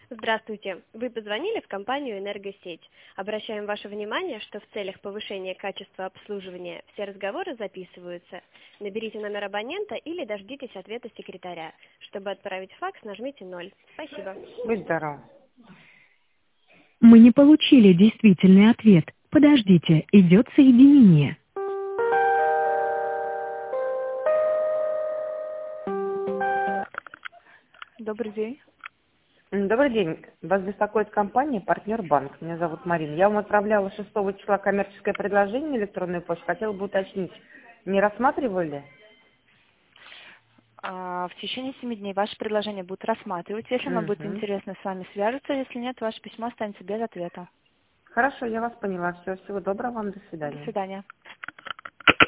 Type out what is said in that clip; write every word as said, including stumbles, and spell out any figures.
Здравствуйте. Вы позвонили в компанию «Энергосеть». Обращаем ваше внимание, что в целях повышения качества обслуживания все разговоры записываются. Наберите номер абонента или дождитесь ответа секретаря. Чтобы отправить факс, нажмите ноль. Спасибо. Будь здоров. Мы не получили действительный ответ. Подождите, идет соединение. Добрый день. М, Добрый день. Вас беспокоит компания «Партнер Банк». Меня зовут Марина. Я вам отправляла шестого числа коммерческое предложение на электронную почту. Хотела бы уточнить, не рассматривали? А, В течение семи дней ваше предложение будут рассматривать. Если оно будет Мгм. интересно, с вами свяжутся. Если нет, ваше письмо останется без ответа. Хорошо, я вас поняла. Все, всего доброго вам. До До свидания. свидания.